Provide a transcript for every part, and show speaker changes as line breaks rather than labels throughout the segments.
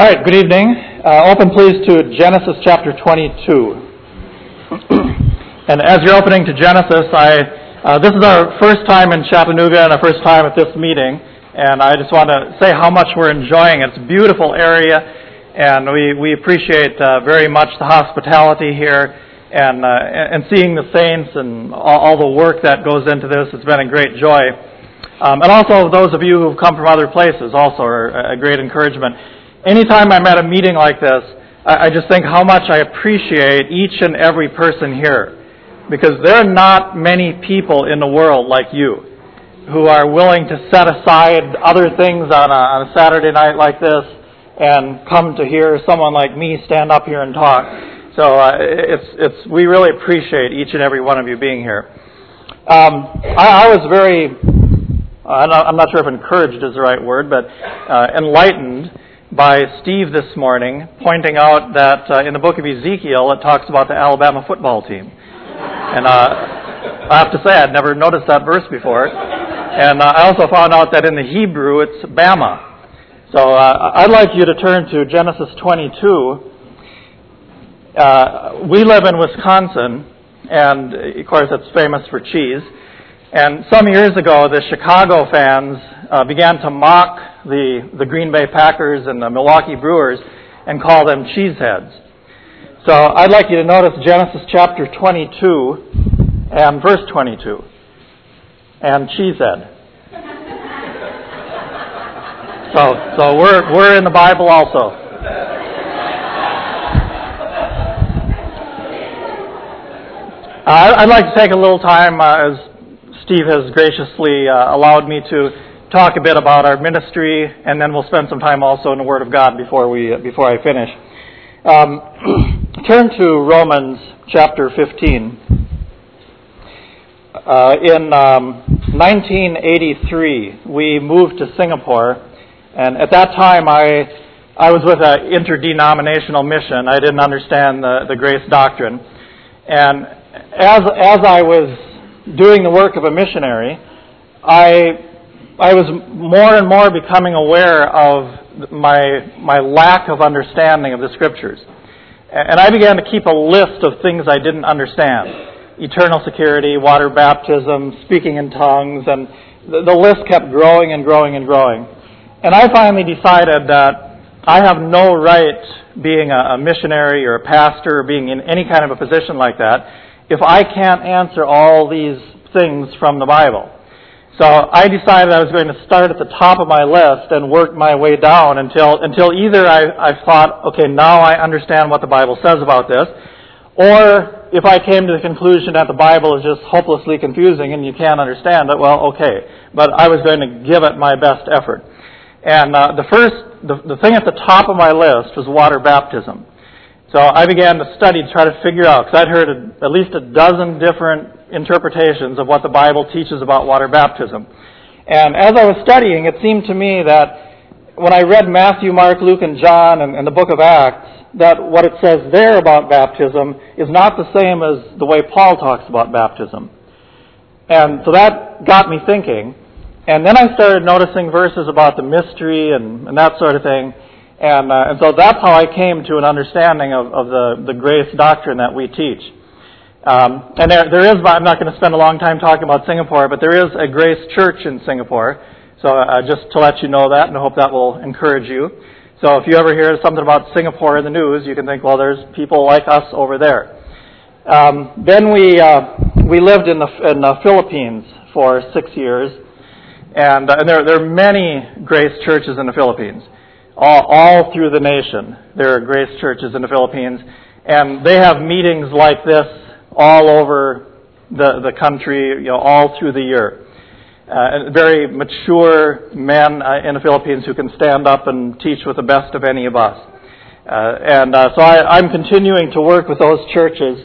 All right, good evening. Open please to Genesis chapter 22. And as you're opening to Genesis, this is our first time in Chattanooga and our first time at this meeting. And I just want to say how much we're enjoying it. It's a beautiful area, and we appreciate very much the hospitality here and seeing the saints and all the work that goes into this. It's been a great joy. And also those of you who've come from other places also are a great encouragement. Anytime I'm at a meeting like this, I just think how much I appreciate each and every person here. Because there are not many people in the world like you who are willing to set aside other things on a Saturday night like this and come to hear someone like me stand up here and talk. So we really appreciate each and every one of you being here. I was very, I'm not sure if encouraged is the right word, but enlightened by Steve this morning, pointing out that in the book of Ezekiel it talks about the Alabama football team. And I have to say I'd never noticed that verse before. And I also found out that in the Hebrew it's Bama. So I'd like you to turn to Genesis 22. We live in Wisconsin, and of course it's famous for cheese. And some years ago, the Chicago fans began to mock the Green Bay Packers and the Milwaukee Brewers and call them cheeseheads. So I'd like you to notice Genesis chapter 22 and verse 22. And cheesehead. So we're in the Bible also. I'd like to take a little time as Steve has graciously allowed me to talk a bit about our ministry, and then we'll spend some time also in the Word of God before I finish. Turn to Romans chapter 15. In 1983, we moved to Singapore, and at that time I was with an interdenominational mission. I didn't understand the grace doctrine, and as I was doing the work of a missionary, I was more and more becoming aware of my lack of understanding of the Scriptures. And I began to keep a list of things I didn't understand. Eternal security, water baptism, speaking in tongues, and the list kept growing and growing and growing. And I finally decided that I have no right being a missionary or a pastor or being in any kind of a position like that if I can't answer all these things from the Bible. So I decided I was going to start at the top of my list and work my way down until either I thought, okay, now I understand what the Bible says about this, or if I came to the conclusion that the Bible is just hopelessly confusing and you can't understand it, well, okay. But I was going to give it my best effort. And the thing at the top of my list was water baptism. So I began to study to try to figure out, because I'd heard at least a dozen different interpretations of what the Bible teaches about water baptism. And as I was studying, it seemed to me that when I read Matthew, Mark, Luke, and John and the book of Acts, that what it says there about baptism is not the same as the way Paul talks about baptism. And so that got me thinking. And then I started noticing verses about the mystery and that sort of thing. And so that's how I came to an understanding of the grace doctrine that we teach. And there is, I'm not going to spend a long time talking about Singapore, but there is a Grace Church in Singapore. So just to let you know that, and I hope that will encourage you. So if you ever hear something about Singapore in the news, you can think, well, there's people like us over there. Then we lived in the Philippines for 6 years, and there are many Grace churches in the Philippines. All through the nation, there are Grace churches in the Philippines, and they have meetings like this all over the country, all through the year. Very mature men in the Philippines who can stand up and teach with the best of any of us. So I'm continuing to work with those churches.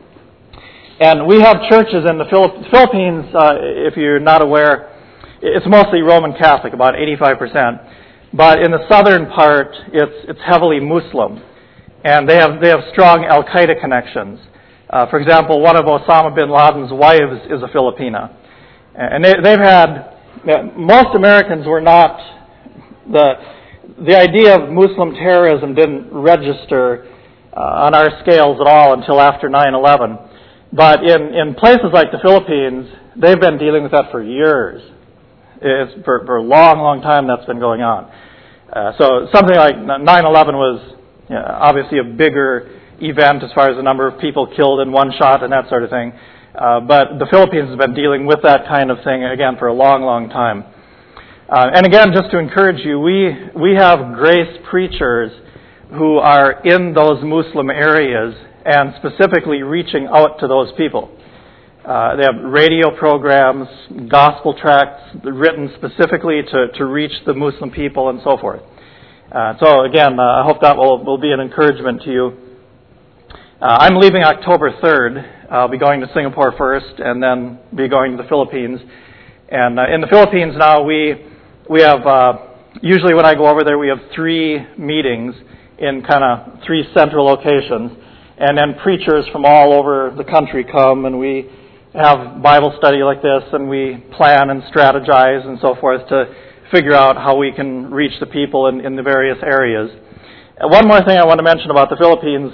And we have churches in the Philippines, if you're not aware, it's mostly Roman Catholic, about 85%. But in the southern part, it's heavily Muslim, and they have strong Al-Qaeda connections. For example, one of Osama bin Laden's wives is a Filipina, and they've had most Americans were not the idea of Muslim terrorism didn't register on our scales at all until after 9/11. But in places like the Philippines, they've been dealing with that for years. It's for a long, long time that's been going on. So something like 9/11 was obviously a bigger event as far as the number of people killed in one shot and that sort of thing. But the Philippines has been dealing with that kind of thing, again, for a long, long time. And again, just to encourage you, we have grace preachers who are in those Muslim areas and specifically reaching out to those people. They have radio programs, gospel tracts written specifically to reach the Muslim people and so forth. So again, I hope that will be an encouragement to you. I'm leaving October 3rd. I'll be going to Singapore first and then be going to the Philippines. And in the Philippines now, we have, usually when I go over there, we have 3 meetings in kind of 3 central locations. And then preachers from all over the country come, and we have Bible study like this, and we plan and strategize and so forth to figure out how we can reach the people in the various areas. One more thing I want to mention about the Philippines,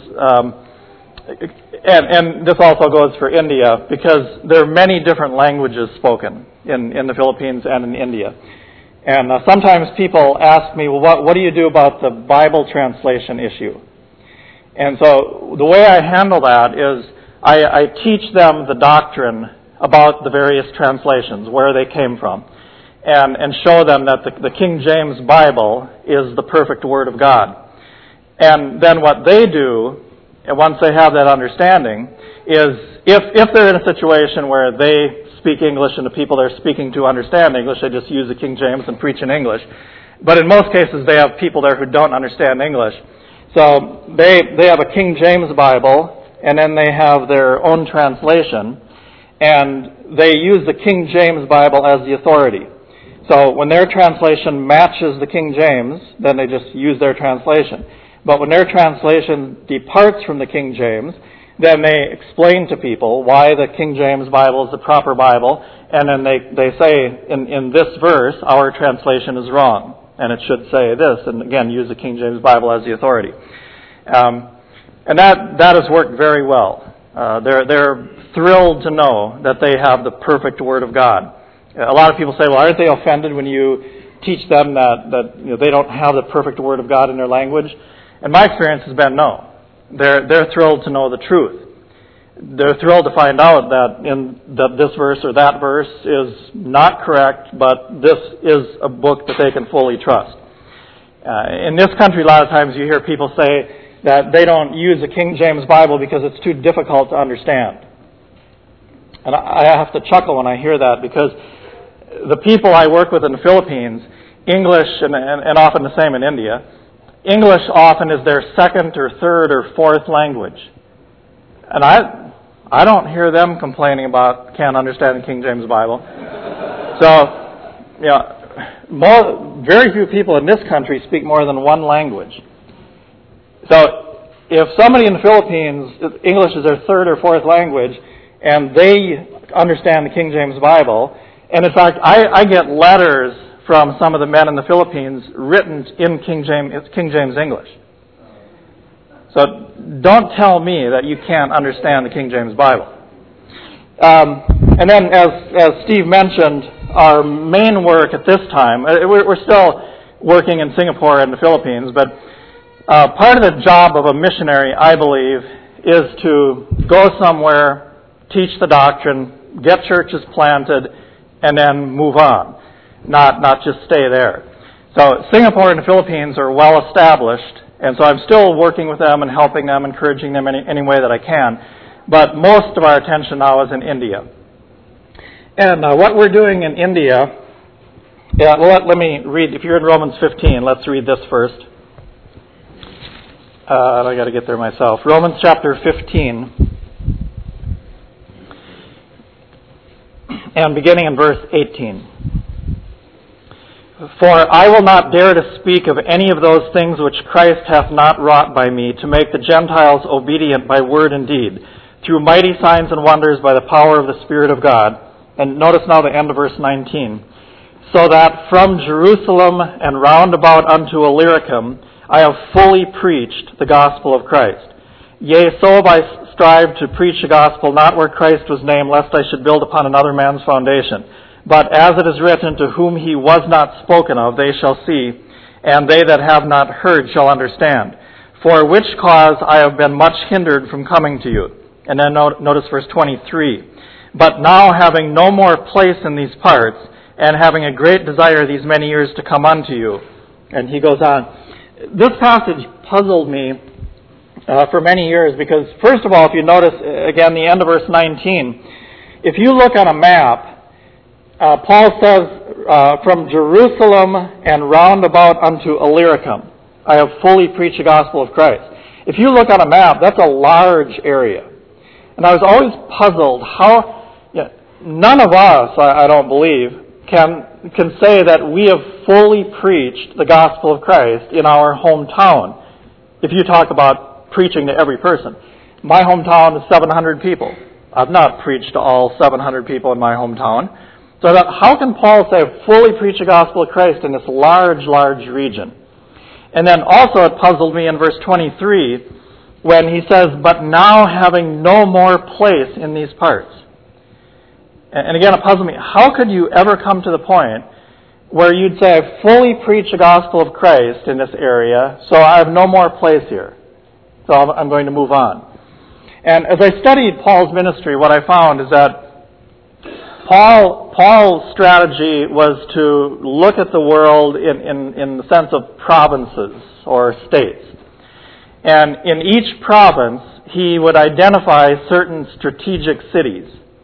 and this also goes for India, because there are many different languages spoken in the Philippines and in India. And sometimes people ask me, well, what do you do about the Bible translation issue? And so the way I handle that is I teach them the doctrine about the various translations, where they came from, and show them that the King James Bible is the perfect Word of God. And then what they do, and once they have that understanding, is if they're in a situation where they speak English and the people they're speaking to understand English, they just use the King James and preach in English. But in most cases, they have people there who don't understand English. So they have a King James Bible, and then they have their own translation, and they use the King James Bible as the authority. So when their translation matches the King James, then they just use their translation. But when their translation departs from the King James, then they explain to people why the King James Bible is the proper Bible, and then they say, in this verse, our translation is wrong, and it should say this, and again, use the King James Bible as the authority. And that has worked very well. They're thrilled to know that they have the perfect Word of God. A lot of people say, well, aren't they offended when you teach them that they don't have the perfect Word of God in their language? And my experience has been no. They're thrilled to know the truth. They're thrilled to find out that this verse or that verse is not correct, but this is a book that they can fully trust. In this country, a lot of times you hear people say that they don't use the King James Bible because it's too difficult to understand. And I have to chuckle when I hear that, because the people I work with in the Philippines, English, and often the same in India, English often is their second or third or fourth language. And I don't hear them complaining about can't understand the King James Bible. So, very few people in this country speak more than one language. So if somebody in the Philippines, English is their third or fourth language, and they understand the King James Bible, and in fact, I get letters from some of the men in the Philippines written in King James English. So don't tell me that you can't understand the King James Bible. And then, as Steve mentioned, our main work at this time, we're still working in Singapore and the Philippines, but part of the job of a missionary, I believe, is to go somewhere, teach the doctrine, get churches planted, and then move on. Not just stay there. So Singapore and the Philippines are well established, and so I'm still working with them and helping them, encouraging them any way that I can. But most of our attention now is in India. And what we're doing in India, let me read. If you're in Romans 15, let's read this first. I got to get there myself. Romans chapter 15, and beginning in verse 18. For I will not dare to speak of any of those things which Christ hath not wrought by me, to make the Gentiles obedient by word and deed, through mighty signs and wonders by the power of the Spirit of God. And notice now the end of verse 19. so that from Jerusalem and round about unto Illyricum I have fully preached the gospel of Christ. Yea, so have I strived to preach the gospel, not where Christ was named, lest I should build upon another man's foundation. But as it is written, to whom he was not spoken of, they shall see, and they that have not heard shall understand. For which cause I have been much hindered from coming to you. And then notice verse 23. But now having no more place in these parts, and having a great desire these many years to come unto you. And he goes on. This passage puzzled me for many years because, first of all, if you notice, again, the end of verse 19, if you look on a map, Paul says, from Jerusalem and round about unto Illyricum, I have fully preached the gospel of Christ. If you look on a map, that's a large area. And I was always puzzled how, none of us, I don't believe, can say that we have fully preached the gospel of Christ in our hometown. If you talk about preaching to every person. My hometown is 700 people. I've not preached to all 700 people in my hometown. So how can Paul say, fully preach the gospel of Christ in this large, large region? And then also it puzzled me in verse 23 when he says, but now having no more place in these parts. And again, it puzzled me. How could you ever come to the point where you'd say, I fully preach the gospel of Christ in this area, so I have no more place here. So I'm going to move on. And as I studied Paul's ministry, what I found is that Paul's strategy was to look at the world in the sense of provinces or states. And in each province, he would identify certain strategic cities.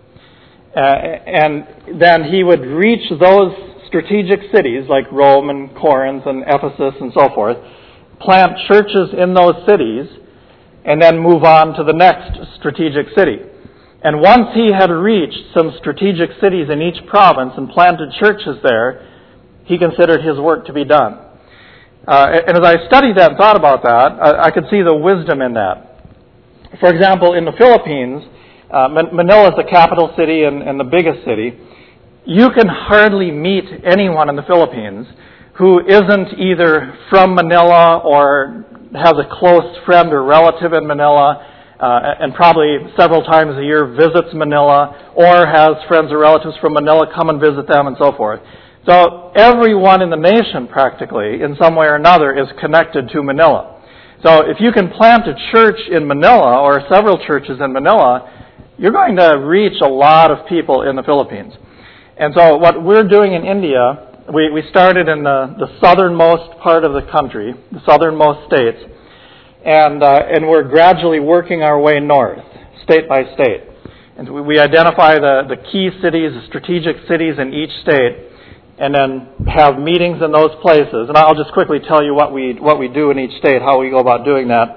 And then he would reach those strategic cities like Rome and Corinth and Ephesus and so forth, plant churches in those cities, and then move on to the next strategic city. And once he had reached some strategic cities in each province and planted churches there, he considered his work to be done. And as I studied that and thought about that, I could see the wisdom in that. For example, in the Philippines, Manila is the capital city and the biggest city. You can hardly meet anyone in the Philippines who isn't either from Manila or has a close friend or relative in Manila, and probably several times a year visits Manila, or has friends or relatives from Manila come and visit them and so forth. So everyone in the nation practically, in some way or another, is connected to Manila. So if you can plant a church in Manila or several churches in Manila, you're going to reach a lot of people in the Philippines. And so what we're doing in India, we started in the southernmost part of the country, the southernmost states, and we're gradually working our way north, state by state. And we identify the key cities, the strategic cities in each state, and then have meetings in those places. And I'll just quickly tell you what we do in each state, how we go about doing that.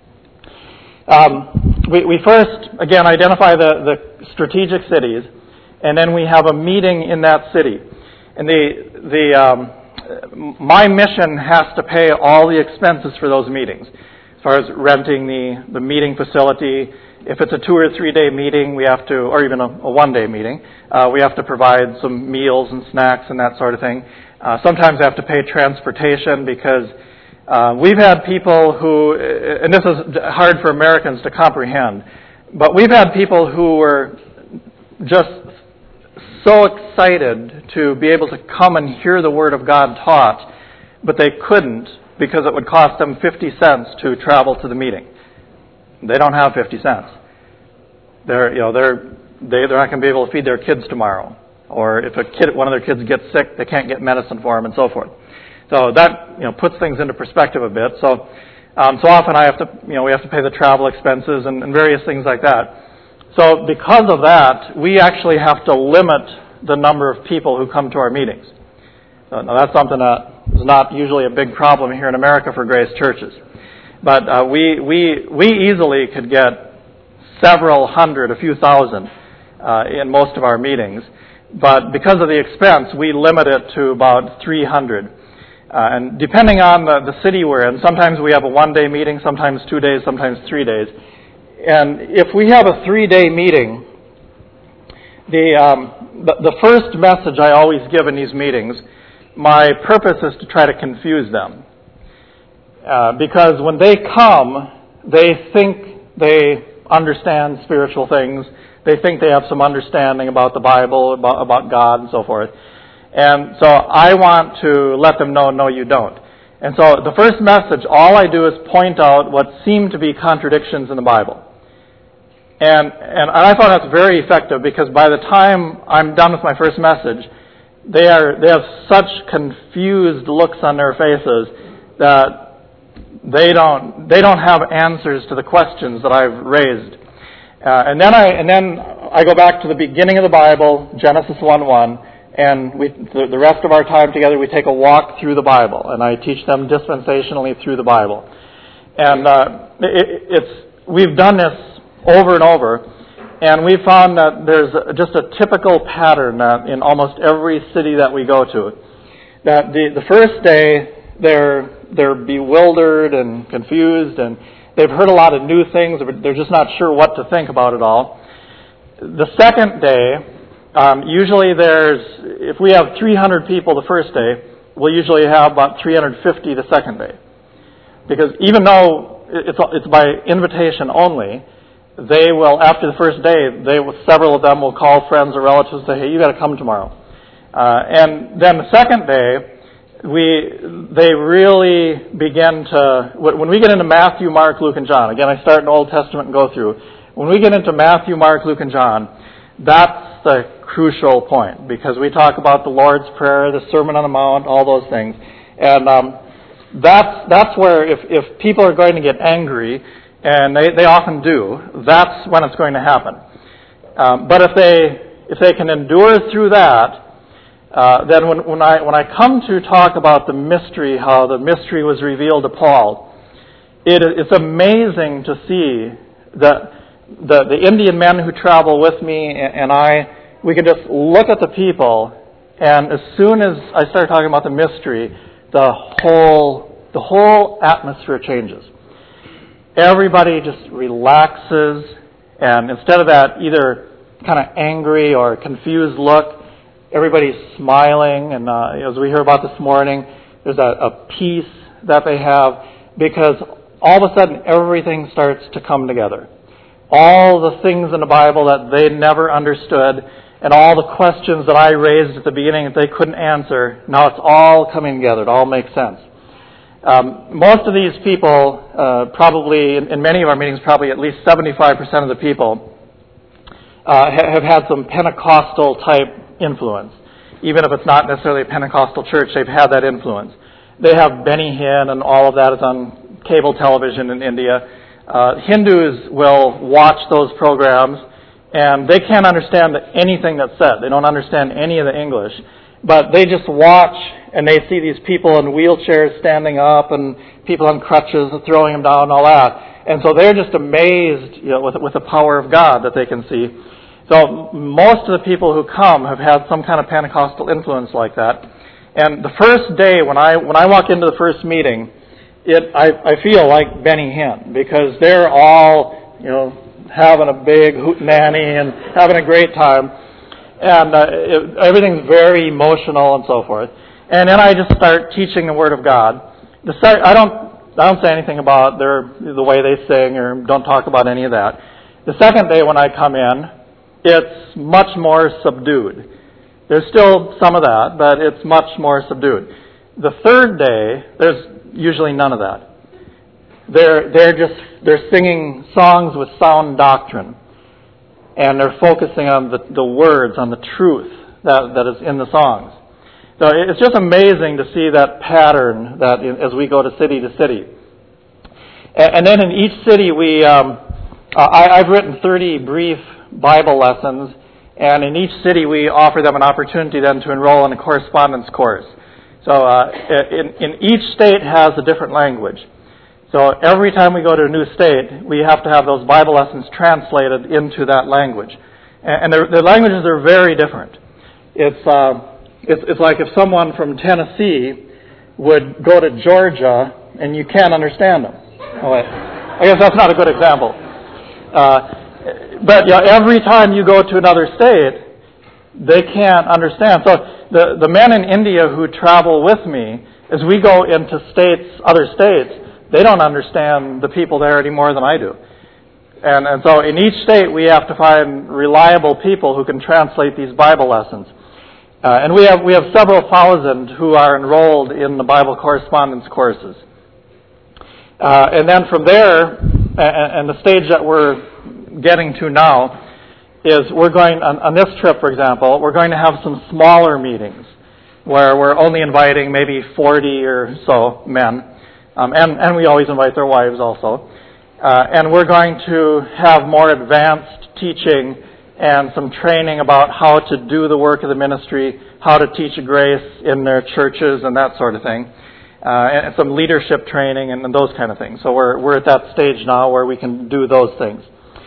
We first, again, identify the strategic cities, and then we have a meeting in that city. And my mission has to pay all the expenses for those meetings, as far as renting the meeting facility. If it's a 2 or 3 day meeting, we have to, or even a 1 day meeting, we have to provide some meals and snacks and that sort of thing. Sometimes we have to pay transportation because we've had people who, and this is hard for Americans to comprehend, but we've had people who were just so excited to be able to come and hear the Word of God taught, but they couldn't because it would cost them 50 cents to travel to the meeting. They don't have 50 cents. They're not going to be able to feed their kids tomorrow, or if one of their kids gets sick, they can't get medicine for them, and so forth. So that puts things into perspective a bit. So often we have to pay the travel expenses and various things like that. So because of that, we actually have to limit the number of people who come to our meetings. Now that's something that is not usually a big problem here in America for Grace churches. But we easily could get several hundred, a few thousand in most of our meetings. But because of the expense, we limit it to about 300. And depending on the city we're in, sometimes we have a 1 day meeting, sometimes 2 days, sometimes 3 days. And if we have a 3 day meeting, the first message I always give in these meetings, my purpose is to try to confuse them. Because when they come, they think they understand spiritual things. They think they have some understanding about the Bible, about God, and so forth. And so I want to let them know, no, you don't. And so the first message, all I do is point out what seem to be contradictions in the Bible. And I found that's very effective, because by the time I'm done with my first message, they have such confused looks on their faces that they don't have answers to the questions that I've raised. And then I go back to the beginning of the Bible, Genesis 1:1, and the rest of our time together we take a walk through the Bible, and I teach them dispensationally through the Bible. And we've done this over and over, and we found that there's just a typical pattern in almost every city that we go to. That the first day they're bewildered and confused, and they've heard a lot of new things. They're just not sure what to think about it all. The second day, usually if we have 300 people the first day, we'll usually have about 350 the second day. Because even though it's by invitation only, they will, after the first day, several of them will call friends or relatives and say, hey, you got to come tomorrow. And then the second day, they really begin to, when we get into Matthew, Mark, Luke, and John, again, I start in the Old Testament and go through. When we get into Matthew, Mark, Luke, and John, that's the crucial point, because we talk about the Lord's Prayer, the Sermon on the Mount, all those things. And that's where if people are going to get angry, and they often do, that's when it's going to happen. But if they can endure through that, then when I come to talk about the mystery, how the mystery was revealed to Paul, it's amazing to see that the Indian men who travel with me and we can just look at the people, and as soon as I start talking about the mystery, the whole atmosphere changes. Everybody just relaxes, and instead of that either kind of angry or confused look, everybody's smiling, and as we heard about this morning, there's a peace that they have, because all of a sudden everything starts to come together. All the things in the Bible that they never understood, and all the questions that I raised at the beginning that they couldn't answer, now it's all coming together. It all makes sense. Most of these people, probably, in many of our meetings, probably at least 75% of the people have had some Pentecostal type influence. Even if it's not necessarily a Pentecostal church, they've had that influence. They have Benny Hinn, and all of that is on cable television in India. Hindus will watch those programs, and they can't understand anything that's said. They don't understand any of the English. But they just watch, and they see these people in wheelchairs standing up, and people on crutches throwing them down and all that. And so they're just amazed, with the power of God that they can see. So most of the people who come have had some kind of Pentecostal influence like that. And the first day, when I walk into the first meeting, I feel like Benny Hinn, because they're all, having a big hootenanny and having a great time. And everything's very emotional and so forth. And then I just start teaching the Word of God. I don't say anything about the way they sing, or don't talk about any of that. The second day when I come in, it's much more subdued. There's still some of that, but it's much more subdued. The third day, there's usually none of that. They're singing songs with sound doctrine, and they're focusing on the words, on the truth that is in the songs. So it's just amazing to see that pattern as we go to city. And then in each city, I've written 30 brief Bible lessons, and in each city we offer them an opportunity then to enroll in a correspondence course. So in each state has a different language. So every time we go to a new state, we have to have those Bible lessons translated into that language. And the languages are very different. It's like if someone from Tennessee would go to Georgia and you can't understand them. I guess that's not a good example. But every time you go to another state, they can't understand. So the men in India who travel with me, as we go into other states, they don't understand the people there any more than I do. And so in each state we have to find reliable people who can translate these Bible lessons. And we have several thousand who are enrolled in the Bible correspondence courses. And then from there, and the stage that we're getting to now, is we're going, on this trip, for example, we're going to have some smaller meetings where we're only inviting maybe 40 or so men, and we always invite their wives also. And we're going to have more advanced teaching and some training about how to do the work of the ministry, how to teach grace in their churches and that sort of thing, and some leadership training and those kind of things. So we're at that stage now where we can do those things.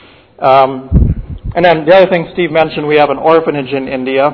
And then the other thing Steve mentioned, we have an orphanage in India.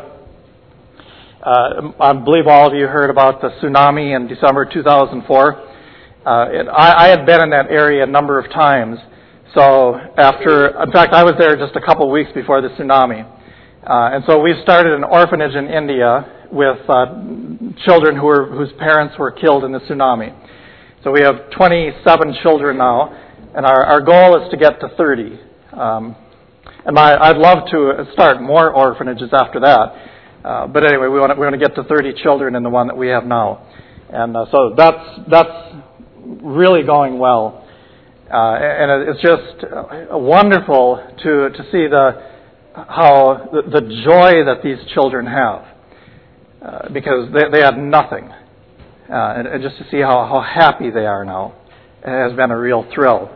I believe all of you heard about the tsunami in December 2004. I had been in that area a number of times. So in fact, I was there just a couple weeks before the tsunami. And so we've started an orphanage in India with children whose parents were killed in the tsunami. So we have 27 children now, and our goal is to get to 30. And I'd love to start more orphanages after that. But anyway, we want to get to 30 children in the one that we have now. And so that's really going well. And it's just wonderful to see how the joy that these children have. Because they had nothing. And just to see how happy they are now has been a real thrill.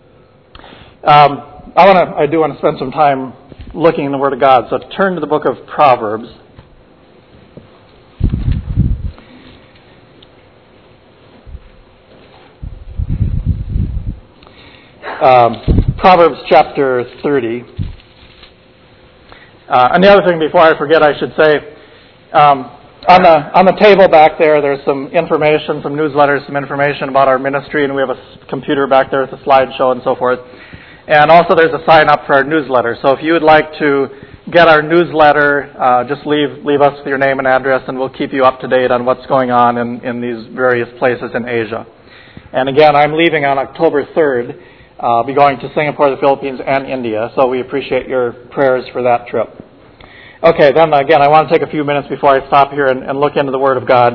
I do want to spend some time looking in the Word of God. So turn to the book of Proverbs. Proverbs chapter 30. And the other thing, before I forget, I should say, on the table back there's some information, some newsletters, some information about our ministry, and we have a computer back there with a slideshow and so forth. And also there's a sign up for our newsletter. So if you would like to get our newsletter, just leave us with your name and address, and we'll keep you up to date on what's going on in these various places in Asia. And again, I'm leaving on October 3rd. I'll be going to Singapore, the Philippines, and India. So we appreciate your prayers for that trip. Okay, then again, I want to take a few minutes before I stop here and look into the Word of God.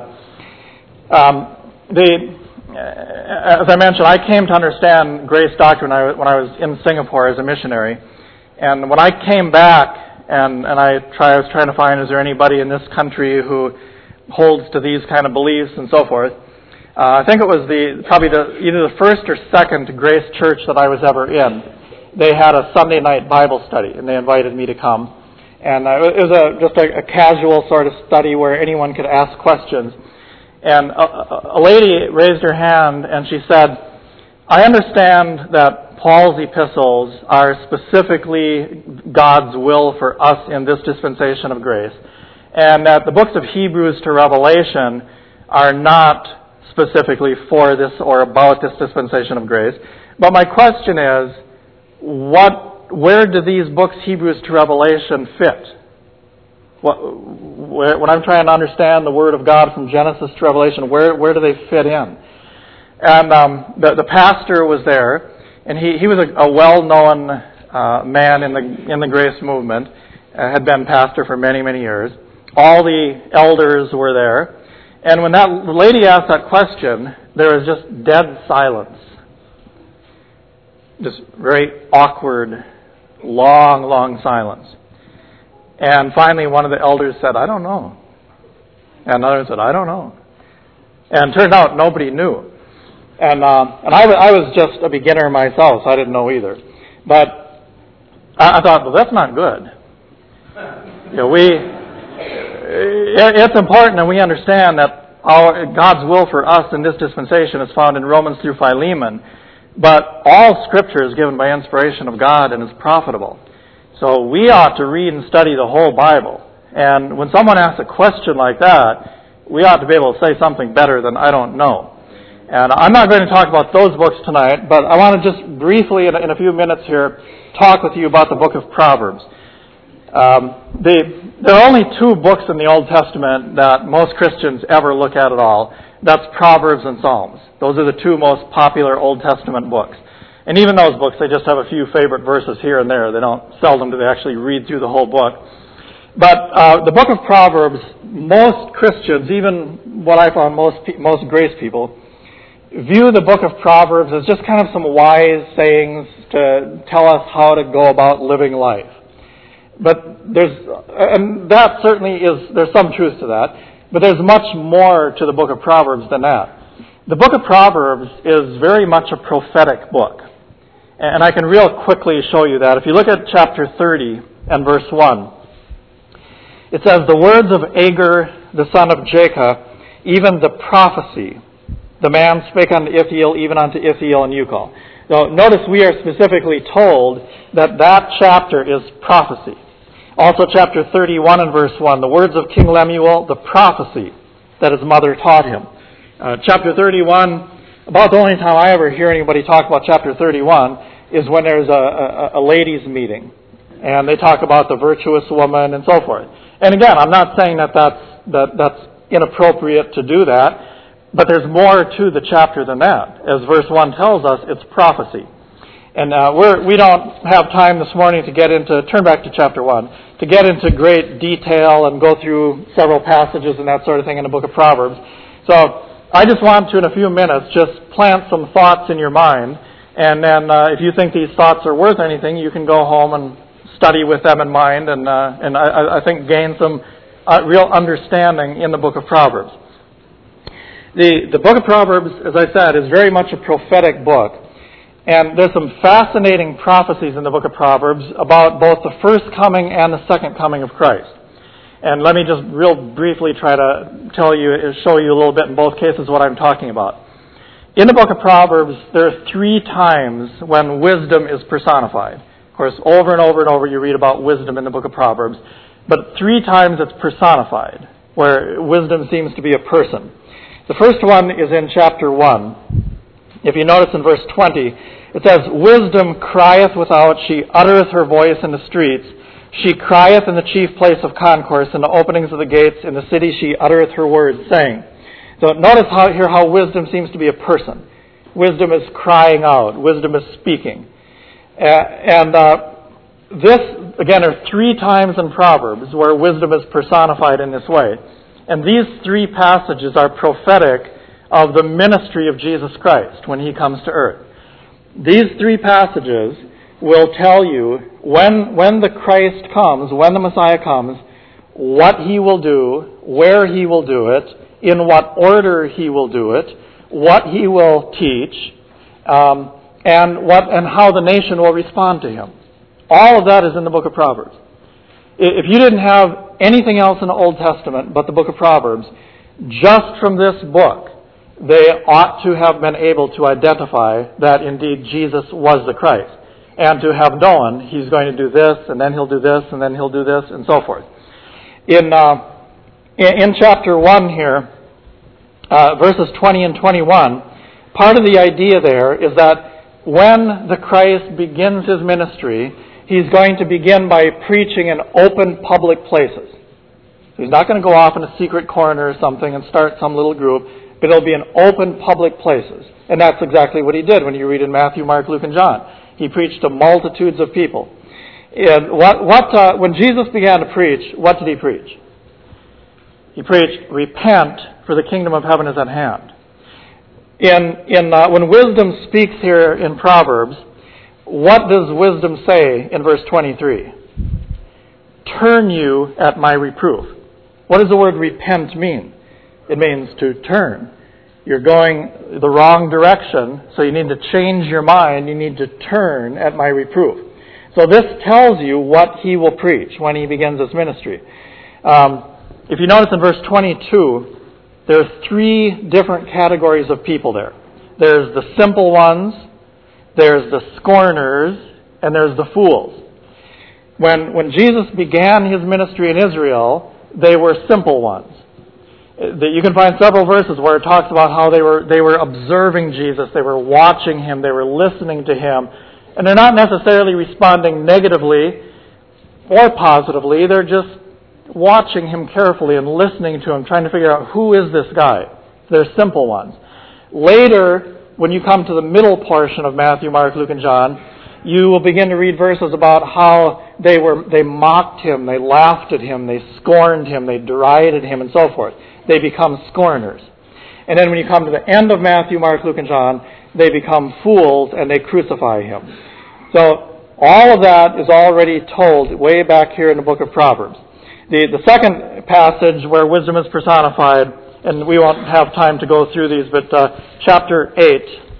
As I mentioned, I came to understand grace doctrine when I was in Singapore as a missionary. And when I came back and I was trying to find, is there anybody in this country who holds to these kind of beliefs and so forth, I think it was either the first or second Grace Church that I was ever in. They had a Sunday night Bible study, and they invited me to come. And it was just a casual sort of study where anyone could ask questions. And a lady raised her hand and she said, I understand that Paul's epistles are specifically God's will for us in this dispensation of grace, and that the books of Hebrews to Revelation are not specifically for this or about this dispensation of grace. But my question is, where do these books, Hebrews to Revelation, fit? When I'm trying to understand the Word of God from Genesis to Revelation, where do they fit in? And the pastor was there, and he was a well-known man in the Grace movement, had been pastor for many, many years. All the elders were there. And when that lady asked that question, there was just dead silence. Just very awkward, long silence. And finally one of the elders said, I don't know. And another said, I don't know. And it turned out nobody knew. And I was just a beginner myself, so I didn't know either. But I thought, well, that's not good. It's important that we understand that God's will for us in this dispensation is found in Romans through Philemon. But all Scripture is given by inspiration of God and is profitable. So we ought to read and study the whole Bible. And when someone asks a question like that, we ought to be able to say something better than I don't know. And I'm not going to talk about those books tonight, but I want to just briefly, in a few minutes here, talk with you about the book of Proverbs. There are only two books in the Old Testament that most Christians ever look at all. That's Proverbs and Psalms. Those are the two most popular Old Testament books. And even those books, they just have a few favorite verses here and there. They don't, seldom do they actually read through the whole book. But the book of Proverbs, most Christians, even what I found most grace people, view the book of Proverbs as just kind of some wise sayings to tell us how to go about living life. But and that certainly there's some truth to that, but there's much more to the book of Proverbs than that. The book of Proverbs is very much a prophetic book. And I can real quickly show you that. If you look at chapter 30 and verse 1, it says, "The words of Agur, the son of Jacob, even the prophecy, the man spake unto Ithiel, even unto Ithiel and Ucal." Now, notice we are specifically told that chapter is prophecy. Also, chapter 31 and verse 1, "The words of King Lemuel, the prophecy that his mother taught him." Chapter 31, about the only time I ever hear anybody talk about chapter 31 is when there's a ladies' meeting. And they talk about the virtuous woman and so forth. And again, I'm not saying that's inappropriate to do that, but there's more to the chapter than that. As verse 1 tells us, it's prophecy. And we don't have time this morning to turn back to chapter 1, to get into great detail and go through several passages and that sort of thing in the book of Proverbs. So I just want to, in a few minutes, just plant some thoughts in your mind. And then if you think these thoughts are worth anything, you can go home and study with them in mind and I think gain some real understanding in the book of Proverbs. The book of Proverbs, as I said, is very much a prophetic book. And there's some fascinating prophecies in the book of Proverbs about both the first coming and the second coming of Christ. And let me just real briefly try to show you a little bit in both cases what I'm talking about. In the book of Proverbs, there are 3 times when wisdom is personified. Of course, over and over and over you read about wisdom in the book of Proverbs. But 3 times it's personified, where wisdom seems to be a person. The first one is in chapter 1. If you notice in verse 20, it says, "Wisdom crieth without, she uttereth her voice in the streets. She crieth in the chief place of concourse, in the openings of the gates, in the city she uttereth her words, saying." So notice how wisdom seems to be a person. Wisdom is crying out. Wisdom is speaking. This, again, are 3 times in Proverbs where wisdom is personified in this way. And these 3 passages are prophetic of the ministry of Jesus Christ when He comes to earth. These 3 passages will tell you when the Christ comes, when the Messiah comes, what He will do, where He will do it, in what order He will do it, what He will teach, and how the nation will respond to Him. All of that is in the book of Proverbs. If you didn't have anything else in the Old Testament but the book of Proverbs, just from this book, they ought to have been able to identify that indeed Jesus was the Christ, and to have known He's going to do this, and then He'll do this, and then He'll do this, and so forth. In chapter 1 here, verses 20 and 21, part of the idea there is that when the Christ begins His ministry, He's going to begin by preaching in open public places. So He's not going to go off in a secret corner or something and start some little group, but it'll be in open public places. And that's exactly what He did when you read in Matthew, Mark, Luke, and John. He preached to multitudes of people. And when Jesus began to preach, what did He preach? He preached, "Repent, for the kingdom of heaven is at hand." When wisdom speaks here in Proverbs, what does wisdom say in verse 23? "Turn you at my reproof." What does the word repent mean? It means to turn. You're going the wrong direction, so you need to change your mind. You need to turn at my reproof. So this tells you what He will preach when He begins His ministry. If you notice in verse 22, there are 3 different categories of people there. There's the simple ones, there's the scorners, and there's the fools. When Jesus began His ministry in Israel, they were simple ones. You can find several verses where it talks about how they were observing Jesus, they were watching Him, they were listening to Him, and they're not necessarily responding negatively or positively. They're just watching him carefully and listening to him, trying to figure out who is this guy. They're simple ones. Later, when you come to the middle portion of Matthew, Mark, Luke, and John, you will begin to read verses about how they mocked him, they laughed at him, they scorned him, they derided him, and so forth. They become scorners. And then when you come to the end of Matthew, Mark, Luke, and John, they become fools and they crucify him. So all of that is already told way back here in the book of Proverbs. The second passage where wisdom is personified, and we won't have time to go through these, but chapter 8.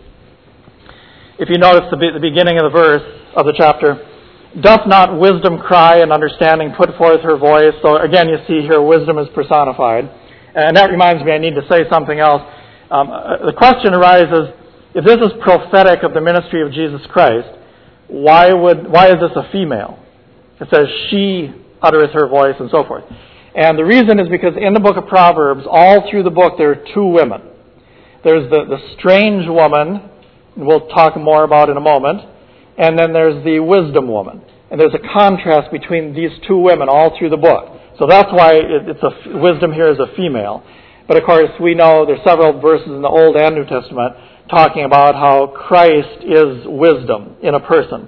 If you notice the beginning of the verse of the chapter, doth not wisdom cry and understanding put forth her voice? So again, you see here wisdom is personified. And that reminds me, I need to say something else. The question arises, if this is prophetic of the ministry of Jesus Christ, why is this a female? It says, she uttereth her voice, and so forth. And the reason is because in the book of Proverbs, all through the book, there are two women. There's the strange woman, we'll talk more about in a moment, and then there's the wisdom woman. And there's a contrast between these two women all through the book. So that's why wisdom here is a female. But of course, we know there's several verses in the Old and New Testament talking about how Christ is wisdom in a person.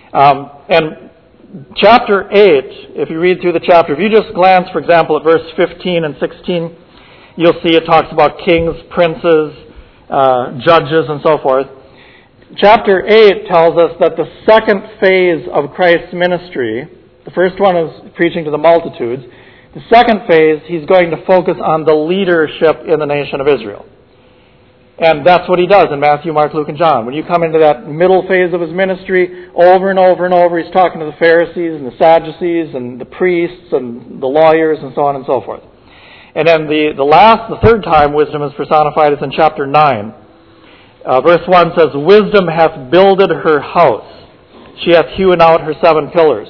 And chapter 8, if you read through the chapter, if you just glance, for example, at verse 15 and 16, you'll see it talks about kings, princes, judges, and so forth. Chapter 8 tells us that the second phase of Christ's ministry, the first one is preaching to the multitudes. The second phase, he's going to focus on the leadership in the nation of Israel. And that's what he does in Matthew, Mark, Luke, and John. When you come into that middle phase of his ministry, over and over and over, he's talking to the Pharisees and the Sadducees and the priests and the lawyers and so on and so forth. And then the third time wisdom is personified is in chapter 9. Verse 1 says, wisdom hath builded her house. She hath hewn out her 7 pillars.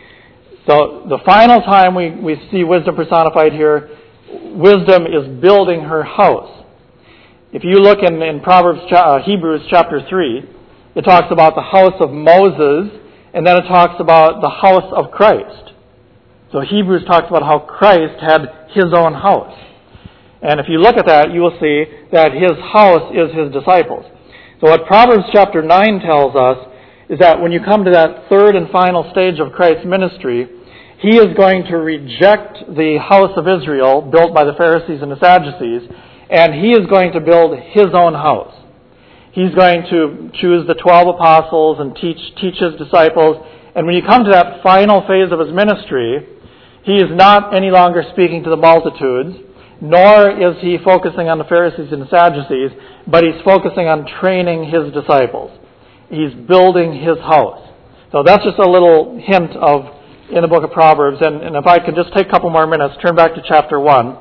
So the final time we see wisdom personified here, wisdom is building her house. If you look in Hebrews chapter 3, it talks about the house of Moses, and then it talks about the house of Christ. So Hebrews talks about how Christ had his own house. And if you look at that, you will see that his house is his disciples. So what Proverbs chapter 9 tells us is that when you come to that third and final stage of Christ's ministry, he is going to reject the house of Israel built by the Pharisees and the Sadducees, and he is going to build his own house. He's going to choose the 12 apostles and teach his disciples. And when you come to that final phase of his ministry, he is not any longer speaking to the multitudes, nor is he focusing on the Pharisees and the Sadducees, but he's focusing on training his disciples. He's building his house. So that's just a little hint in the book of Proverbs. And if I could just take a couple more minutes, turn back to chapter 1.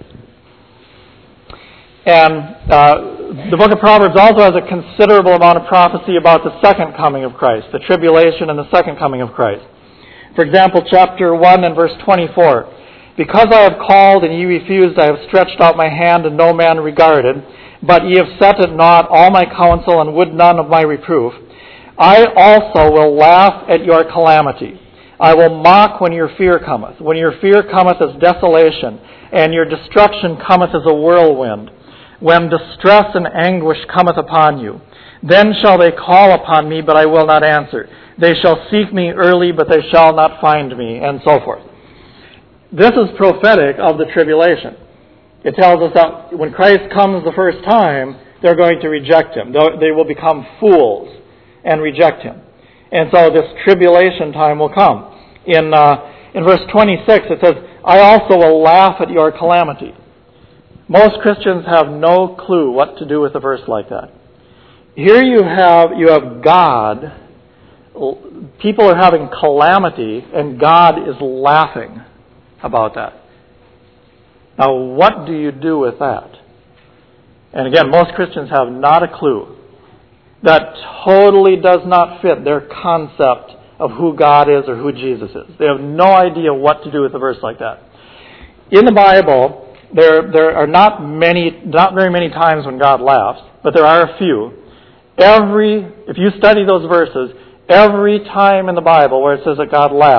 And the book of Proverbs also has a considerable amount of prophecy about the second coming of Christ, the tribulation and the second coming of Christ. For example, chapter 1 and verse 24. Because I have called and ye refused, I have stretched out my hand and no man regarded. But ye have set at naught all my counsel and would none of my reproof. I also will laugh at your calamity. I will mock when your fear cometh. When your fear cometh as desolation, and your destruction cometh as a whirlwind. When distress and anguish cometh upon you. Then shall they call upon me, but I will not answer. They shall seek me early, but they shall not find me, and so forth. This is prophetic of the tribulation. It tells us that when Christ comes the first time, they're going to reject him. They will become fools and reject him. And so this tribulation time will come. In verse 26, it says, I also will laugh at your calamity. Most Christians have no clue what to do with a verse like that. Here you have God. People are having calamity, and God is laughing about that. Now, what do you do with that? And again, most Christians have not a clue. That totally does not fit their concept of who God is or who Jesus is. They have no idea what to do with a verse like that. In the Bible, there are not very many times when God laughs, but there are a few. If you study those verses, every time in the Bible where it says that God laughs,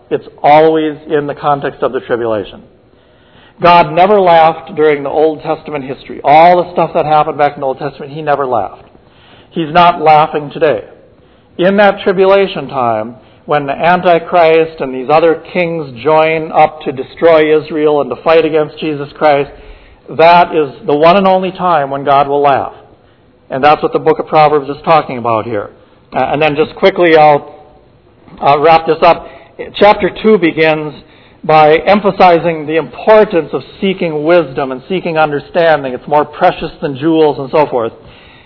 It's always in the context of the tribulation. God never laughed during the Old Testament history. All the stuff that happened back in the Old Testament, He never laughed. He's not laughing today. In that tribulation time, when the Antichrist and these other kings join up to destroy Israel and to fight against Jesus Christ, that is the one and only time when God will laugh. And that's what the book of Proverbs is talking about here. And then just quickly, I'll wrap this up. Chapter 2 begins by emphasizing the importance of seeking wisdom and seeking understanding. It's more precious than jewels and so forth.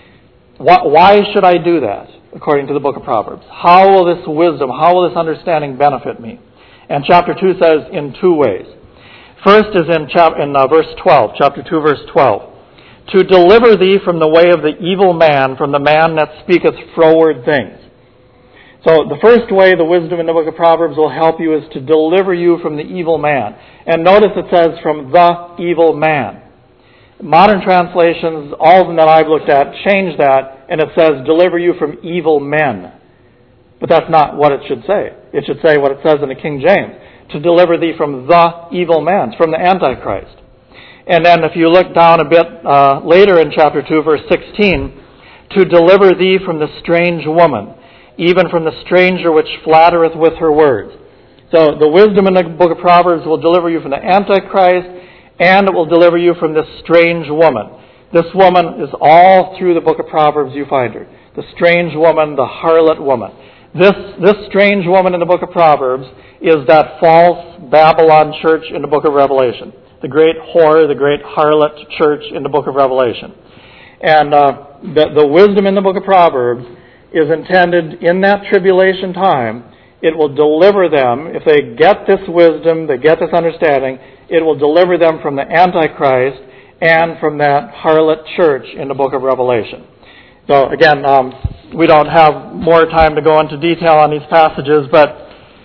Why should I do that, according to the book of Proverbs? How will this wisdom, how will this understanding benefit me? And chapter 2 says in two ways. First is in verse 12, chapter 2, verse 12. To deliver thee from the way of the evil man, from the man that speaketh froward things. So the first way the wisdom in the book of Proverbs will help you is to deliver you from the evil man. And notice it says from the evil man. Modern translations, all of them that I've looked at, change that, and it says deliver you from evil men. But that's not what it should say. It should say what it says in the King James. To deliver thee from the evil man, from the Antichrist. And then if you look down a bit later in chapter 2, verse 16, to deliver thee from the strange woman, even from the stranger which flattereth with her words. So the wisdom in the book of Proverbs will deliver you from the Antichrist, and it will deliver you from this strange woman. This woman is all through the book of Proverbs you find her. The strange woman, the harlot woman. This strange woman in the book of Proverbs is that false Babylon church in the book of Revelation. The great whore, the great harlot church in the book of Revelation. And the wisdom in the book of Proverbs is intended in that tribulation time. It will deliver them, if they get this wisdom, they get this understanding, it will deliver them from the Antichrist and from that harlot church in the book of Revelation. So again, we don't have more time to go into detail on these passages, but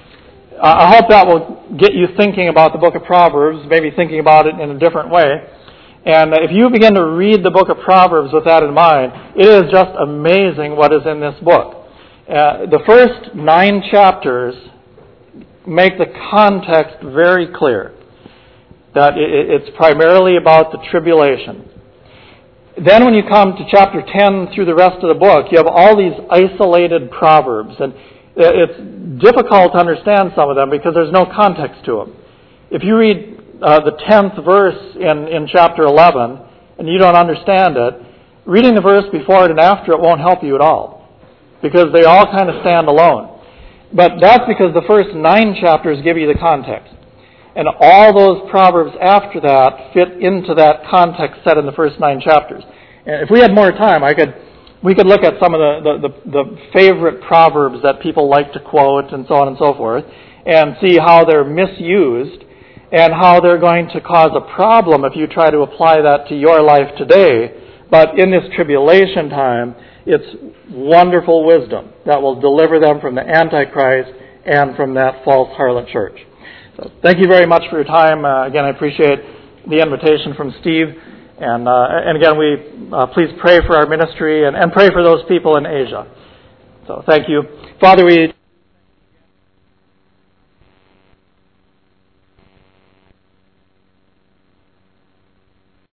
I hope that will get you thinking about the book of Proverbs, maybe thinking about it in a different way. And if you begin to read the book of Proverbs with that in mind, it is just amazing what is in this book. The first 9 chapters make the context very clear, that it's primarily about the tribulation. Then when you come to chapter 10 through the rest of the book, you have all these isolated proverbs, and it's difficult to understand some of them because there's no context to them. If you read the 10th verse in chapter 11 and you don't understand it, reading the verse before it and after it won't help you at all, because they all kind of stand alone. But that's because the first 9 chapters give you the context. And all those proverbs after that fit into that context set in the first 9 chapters. And if we had more time, we could look at some of the favorite proverbs that people like to quote and so on and so forth, and see how they're misused and how they're going to cause a problem if you try to apply that to your life today. But in this tribulation time, it's wonderful wisdom that will deliver them from the Antichrist and from that false harlot church. So thank you very much for your time. Again, I appreciate the invitation from Steve. And again, we please pray for our ministry and pray for those people in Asia. So thank you. Father, we